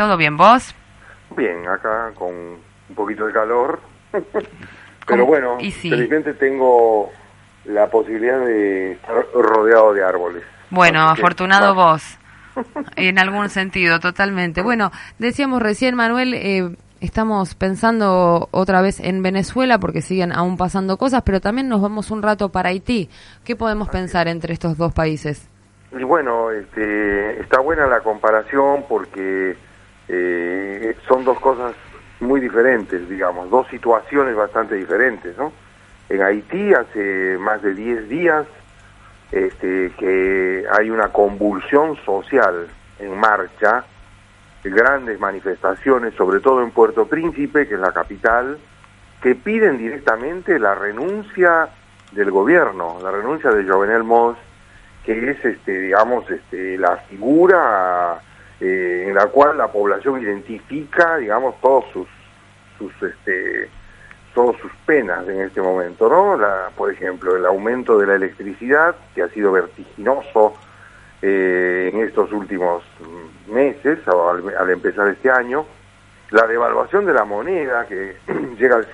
¿Todo bien, vos? Bien, acá con un poquito de calor, pero bueno, Y sí. felizmente tengo la posibilidad de estar rodeado de árboles. Bueno, Así que, afortunado va. vos, en algún sentido, totalmente. Bueno, decíamos recién, Manuel, estamos pensando otra vez en Venezuela porque siguen aún pasando cosas, pero también nos vamos un rato para Haití. ¿Qué podemos pensar entre estos dos países? Y bueno, está buena la comparación porque son dos cosas muy diferentes, digamos, dos situaciones bastante diferentes, ¿no? En Haití hace más de 10 días que hay una convulsión social en marcha, grandes manifestaciones, sobre todo en Puerto Príncipe, que es la capital, que piden directamente la renuncia del gobierno, la renuncia de Jovenel Moïse, que es, digamos, la figura en la cual la población identifica, digamos, todas sus penas en este momento, ¿no? Por ejemplo, el aumento de la electricidad, que ha sido vertiginoso en estos últimos meses, al empezar este año, la devaluación de la moneda, que llega al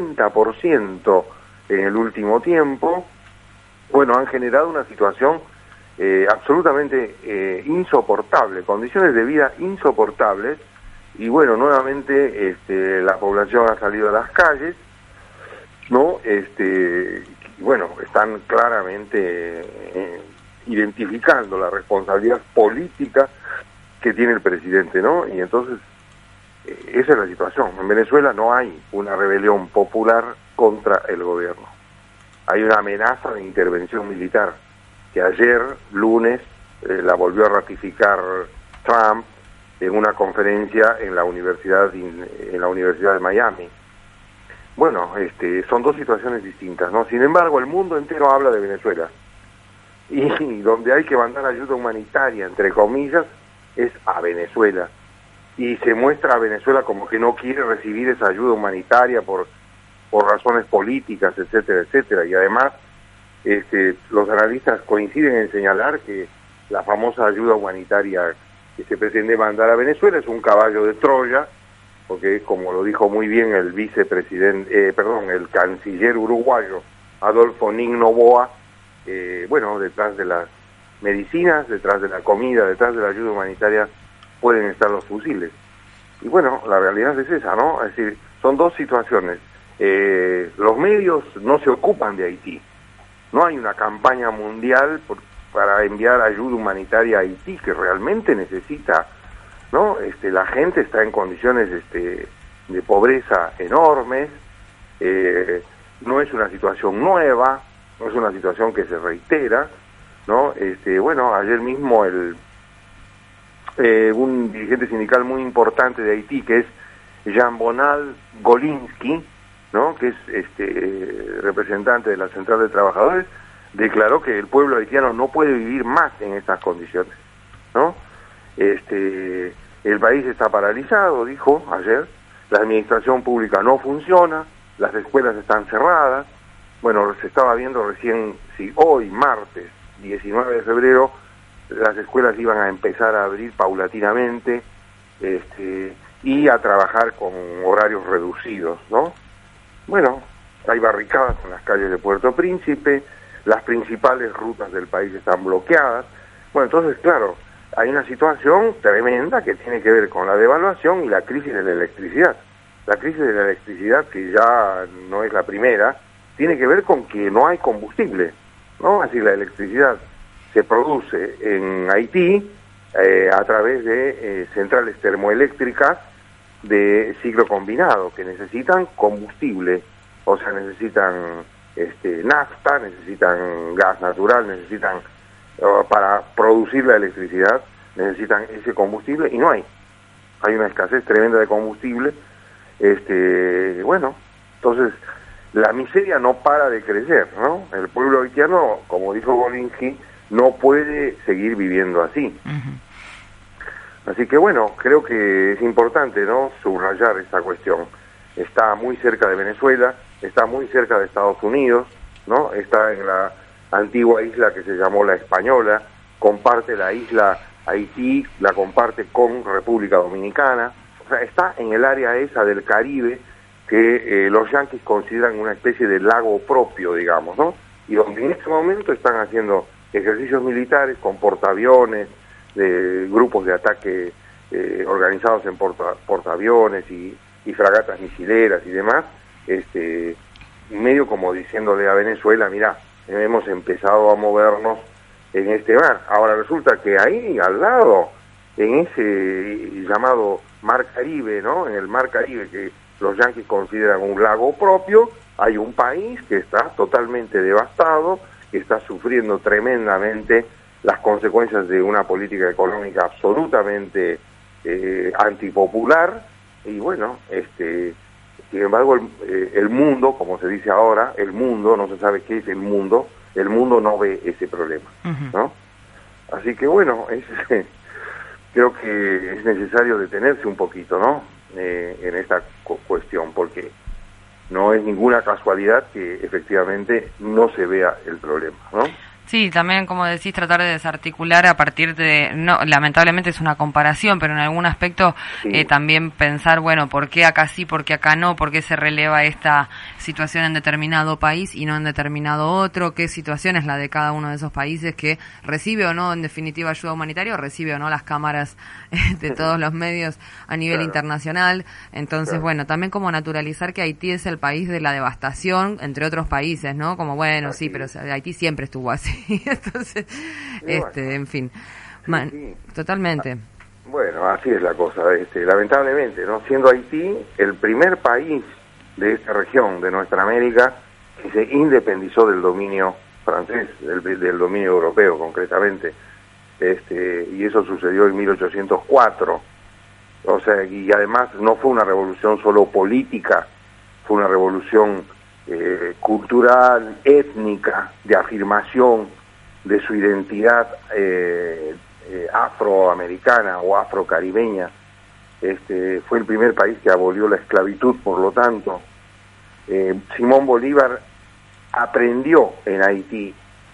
50% en el último tiempo, bueno, han generado una situación absolutamente insoportable, condiciones de vida insoportables, y bueno, nuevamente la población ha salido a las calles, ¿no? Bueno, están claramente identificando la responsabilidad política que tiene el presidente, ¿no? Y entonces, esa es la situación. En Venezuela no hay una rebelión popular contra el gobierno. Hay una amenaza de intervención militar, que ayer, lunes, la volvió a ratificar Trump en una conferencia en la Universidad de Miami. Bueno, son dos situaciones distintas, ¿no? Sin embargo, el mundo entero habla de Venezuela. Y donde hay que mandar ayuda humanitaria, entre comillas, es a Venezuela. Y se muestra a Venezuela como que no quiere recibir esa ayuda humanitaria por razones políticas, etcétera, etcétera. Y además, los analistas coinciden en señalar que la famosa ayuda humanitaria que se pretende mandar a Venezuela es un caballo de Troya, porque como lo dijo muy bien el el canciller uruguayo Adolfo Nin Noboa, bueno, detrás de las medicinas, detrás de la comida, detrás de la ayuda humanitaria pueden estar los fusiles. Y bueno, la realidad es esa, ¿no? Es decir, son dos situaciones. Los medios no se ocupan de Haití. No hay una campaña mundial para enviar ayuda humanitaria a Haití, que realmente necesita, ¿no? La gente está en condiciones de pobreza enormes, no es una situación nueva, no es una situación que se reitera, ¿no? Bueno, ayer mismo un dirigente sindical muy importante de Haití, que es Jean-Bonal Golinsky, ¿no? Que es representante de la Central de Trabajadores, declaró que el pueblo haitiano no puede vivir más en estas condiciones, ¿no? El país está paralizado, dijo ayer, la administración pública no funciona, las escuelas están cerradas. Bueno, se estaba viendo recién si hoy, martes 19 de febrero, las escuelas iban a empezar a abrir paulatinamente y a trabajar con horarios reducidos, ¿no? Bueno, hay barricadas en las calles de Puerto Príncipe, las principales rutas del país están bloqueadas. Bueno, entonces, claro, hay una situación tremenda que tiene que ver con la devaluación y la crisis de la electricidad. La crisis de la electricidad, que ya no es la primera, tiene que ver con que no hay combustible, ¿no? Así la electricidad se produce en Haití a través de centrales termoeléctricas de ciclo combinado, que necesitan combustible, o sea, necesitan nafta, necesitan gas natural, necesitan, para producir la electricidad, necesitan ese combustible, y no hay. Hay una escasez tremenda de combustible. Bueno, entonces, la miseria no para de crecer, ¿no? El pueblo haitiano, como dijo Golinsky, no puede seguir viviendo así. Así que bueno, creo que es importante, ¿no?, subrayar esta cuestión. Está muy cerca de Venezuela, está muy cerca de Estados Unidos, ¿no? Está en la antigua isla que se llamó La Española, comparte la isla Haití la comparte con República Dominicana, o sea, está en el área esa del Caribe que los yanquis consideran una especie de lago propio, digamos, ¿no? Y donde en este momento están haciendo ejercicios militares con portaaviones, de grupos de ataque organizados en portaaviones y fragatas misileras y demás, medio como diciéndole a Venezuela, mirá, hemos empezado a movernos en este mar. Ahora resulta que ahí, al lado, en ese llamado Mar Caribe, ¿no? En el Mar Caribe, que los yanquis consideran un lago propio, hay un país que está totalmente devastado, que está sufriendo tremendamente las consecuencias de una política económica absolutamente antipopular, y bueno, sin embargo el mundo, como se dice ahora, el mundo, no se sabe qué es el mundo no ve ese problema, ¿no? Así que bueno, creo que es necesario detenerse un poquito, ¿no? En esta cuestión, porque no es ninguna casualidad que efectivamente no se vea el problema, ¿no? Sí, también, como decís, tratar de desarticular a partir de, no, lamentablemente es una comparación, pero en algún aspecto sí. También pensar, bueno, ¿por qué acá sí, por qué acá no? ¿Por qué se releva esta situación en determinado país y no en determinado otro? ¿Qué situación es la de cada uno de esos países que recibe o no, en definitiva, ayuda humanitaria, o recibe o no las cámaras de todos los medios a nivel internacional? Entonces, bueno, también como naturalizar que Haití es el país de la devastación, entre otros países, ¿no? Como, bueno, sí, pero Haití siempre estuvo así. Entonces, bueno, en fin, totalmente. Bueno, así es la cosa, lamentablemente, ¿no? Siendo Haití el primer país de esta región, de nuestra América, que se independizó del dominio francés, del dominio europeo concretamente, y eso sucedió en 1804, o sea, y además no fue una revolución solo política, fue una revolución cultural, étnica, de afirmación de su identidad afroamericana o afrocaribeña. Fue el primer país que abolió la esclavitud, por lo tanto. Simón Bolívar aprendió en Haití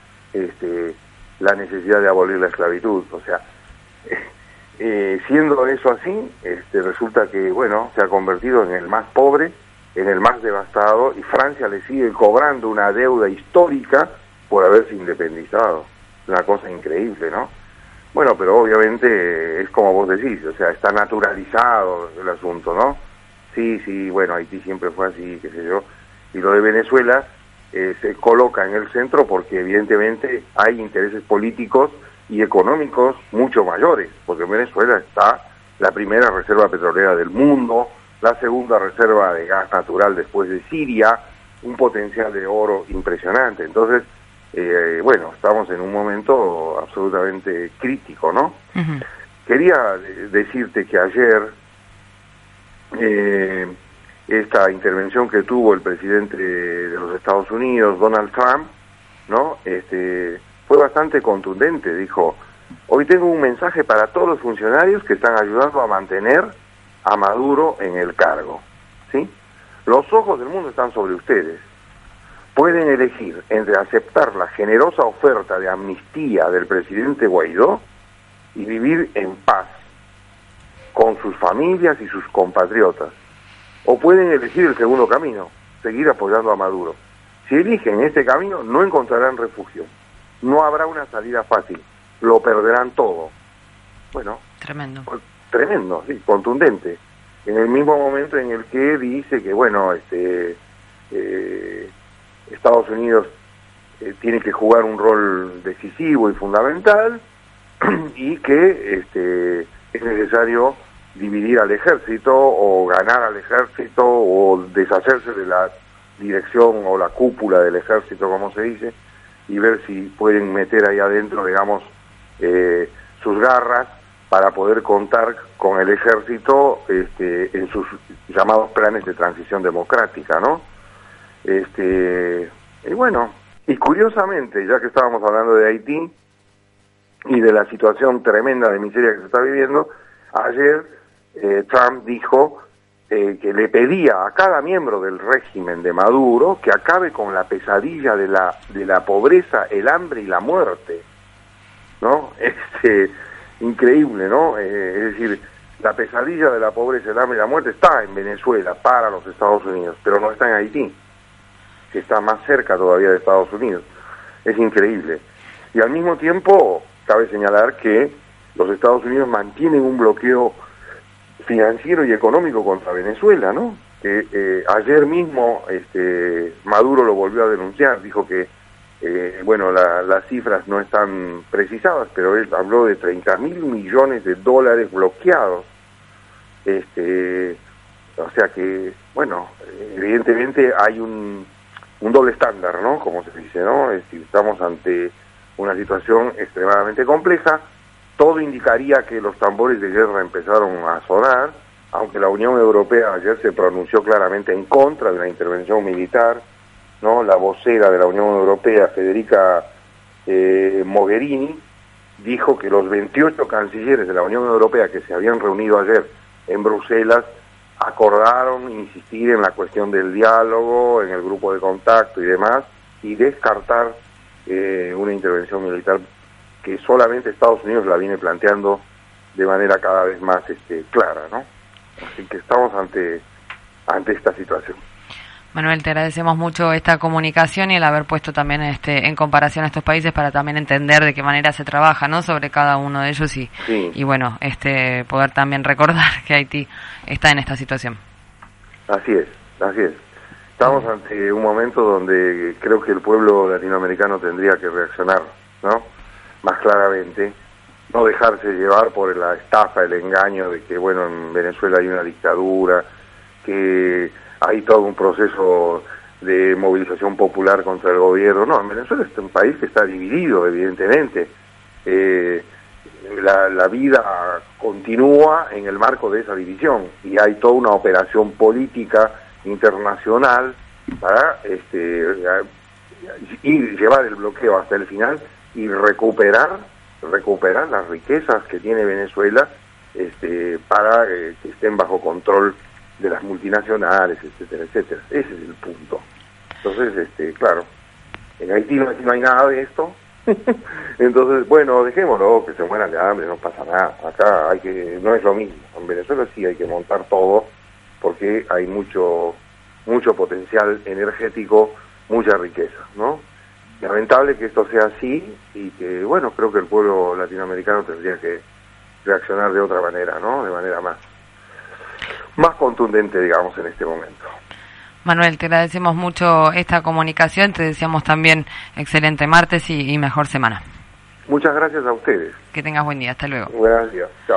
la necesidad de abolir la esclavitud, o sea, siendo eso así, resulta que, bueno, se ha convertido en el más pobre, en el más devastado, y Francia le sigue cobrando una deuda histórica por haberse independizado. Una cosa increíble, ¿no? Bueno, pero obviamente es como vos decís, o sea, está naturalizado el asunto, ¿no? Sí, bueno, Haití siempre fue así, qué sé yo, y lo de Venezuela se coloca en el centro porque evidentemente hay intereses políticos y económicos mucho mayores, porque en Venezuela está la primera reserva petrolera del mundo, la segunda reserva de gas natural después de Siria, un potencial de oro impresionante. Entonces, bueno, estamos en un momento absolutamente crítico, ¿no? Uh-huh. Quería decirte que ayer esta intervención que tuvo el presidente de los Estados Unidos, Donald Trump, ¿no? Fue bastante contundente. Dijo: hoy tengo un mensaje para todos los funcionarios que están ayudando a mantener a Maduro en el cargo, ¿sí? Los ojos del mundo están sobre ustedes. Pueden elegir entre aceptar la generosa oferta de amnistía del presidente Guaidó y vivir en paz con sus familias y sus compatriotas, o pueden elegir el segundo camino, seguir apoyando a Maduro. Si eligen este camino, no encontrarán refugio, no habrá una salida fácil, lo perderán todo. Bueno, tremendo, sí, contundente, en el mismo momento en el que dice que, bueno, Estados Unidos tiene que jugar un rol decisivo y fundamental, y que es necesario dividir al ejército, o ganar al ejército, o deshacerse de la dirección o la cúpula del ejército, como se dice, y ver si pueden meter ahí adentro, digamos, sus garras para poder contar con el ejército en sus llamados planes de transición democrática, ¿no? Y bueno, y curiosamente, ya que estábamos hablando de Haití y de la situación tremenda de miseria que se está viviendo, ayer Trump dijo que le pedía a cada miembro del régimen de Maduro que acabe con la pesadilla de la pobreza, el hambre y la muerte, ¿no? increíble, ¿no? Es decir, la pesadilla de la pobreza, el hambre y la muerte está en Venezuela para los Estados Unidos, pero no está en Haití, que está más cerca todavía de Estados Unidos. Es increíble. Y al mismo tiempo, cabe señalar que los Estados Unidos mantienen un bloqueo financiero y económico contra Venezuela, ¿no? Que ayer mismo Maduro lo volvió a denunciar, dijo que las cifras no están precisadas, pero él habló de 30.000 millones de dólares bloqueados. O sea que, bueno, evidentemente hay un doble estándar, ¿no? Como se dice, ¿no? Es decir, estamos ante una situación extremadamente compleja. Todo indicaría que los tambores de guerra empezaron a sonar, aunque la Unión Europea ayer se pronunció claramente en contra de una intervención militar, ¿no? La vocera de la Unión Europea, Federica Mogherini, dijo que los 28 cancilleres de la Unión Europea que se habían reunido ayer en Bruselas acordaron insistir en la cuestión del diálogo, en el grupo de contacto y demás, y descartar una intervención militar que solamente Estados Unidos la viene planteando de manera cada vez más clara, ¿no? Así que estamos ante esta situación. Manuel, te agradecemos mucho esta comunicación y el haber puesto también en comparación a estos países para también entender de qué manera se trabaja, ¿no? Sobre cada uno de ellos y bueno, poder también recordar que Haití está en esta situación. Así es. Estamos ante un momento donde creo que el pueblo latinoamericano tendría que reaccionar, ¿no? Más claramente, no dejarse llevar por la estafa, el engaño de que, bueno, en Venezuela hay una dictadura, que hay todo un proceso de movilización popular contra el gobierno. No, en Venezuela es un país que está dividido, evidentemente. La vida continúa en el marco de esa división y hay toda una operación política internacional para llevar el bloqueo hasta el final y recuperar las riquezas que tiene Venezuela para que estén bajo control de las multinacionales, etcétera, etcétera. Ese es el punto. Entonces, claro, en Haití no hay nada de esto. Entonces, bueno, dejémoslo, que se mueran de hambre, no pasa nada. Acá no es lo mismo. En Venezuela sí hay que montar todo, porque hay mucho potencial energético, mucha riqueza, ¿no? Lamentable que esto sea así y que, bueno, creo que el pueblo latinoamericano tendría que reaccionar de otra manera, ¿no? De manera más contundente, digamos, en este momento. Manuel, te agradecemos mucho esta comunicación, te deseamos también excelente martes y mejor semana. Muchas gracias a ustedes. Que tengas buen día, hasta luego. Buenos días, chao.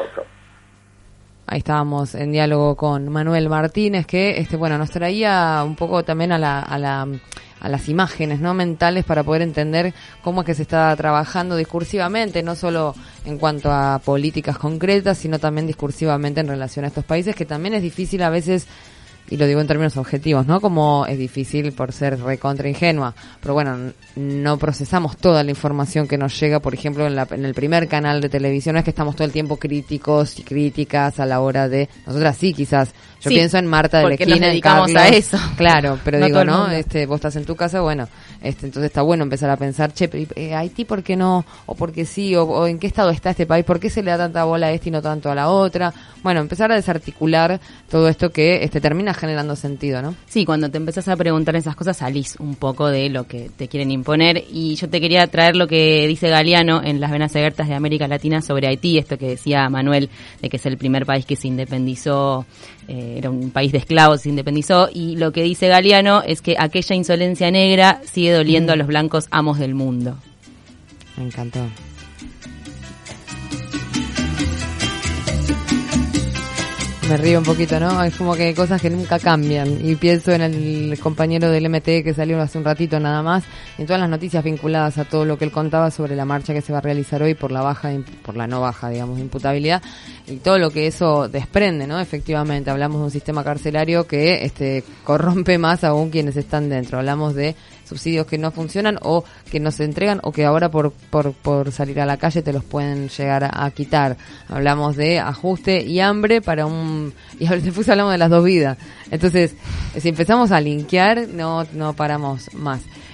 Ahí estábamos en diálogo con Manuel Martínez, que nos traía un poco también a las imágenes, ¿no?, mentales, para poder entender cómo es que se está trabajando discursivamente, no solo en cuanto a políticas concretas, sino también discursivamente en relación a estos países, que también es difícil a veces, y lo digo en términos objetivos, ¿no? Como es difícil por ser recontra ingenua, pero bueno, no procesamos toda la información que nos llega, por ejemplo, en el primer canal de televisión, es que estamos todo el tiempo críticos y críticas a la hora de, nosotras sí, quizás, yo pienso en Marta de la Esquina, nos dedicamos Carlos, a eso. Claro, pero no digo, ¿no? Mundo. Vos estás en tu casa, bueno, entonces está bueno empezar a pensar, Haití, ¿por qué no? O por qué sí, o en qué estado está este país, ¿por qué se le da tanta bola a este y no tanto a la otra? Bueno, empezar a desarticular todo esto que termina generando sentido, ¿no? Sí, cuando te empezás a preguntar esas cosas salís un poco de lo que te quieren imponer, y yo te quería traer lo que dice Galeano en Las Venas Abiertas de América Latina sobre Haití, esto que decía Manuel, de que es el primer país que se independizó, era un país de esclavos, se independizó, y lo que dice Galeano es que aquella insolencia negra sigue doliendo a los blancos amos del mundo. Me encantó. Me río un poquito, ¿no? Es como que hay cosas que nunca cambian. Y pienso en el compañero del MT que salió hace un ratito nada más, y en todas las noticias vinculadas a todo lo que él contaba sobre la marcha que se va a realizar hoy por la no baja, digamos, imputabilidad, y todo lo que eso desprende, ¿no? Efectivamente, hablamos de un sistema carcelario que corrompe más aún quienes están dentro. Hablamos de subsidios que no funcionan o que no se entregan o que ahora por salir a la calle te los pueden llegar a quitar. Hablamos de ajuste y hambre para y después hablamos de las dos vidas. Entonces, si empezamos a linkear, no paramos más.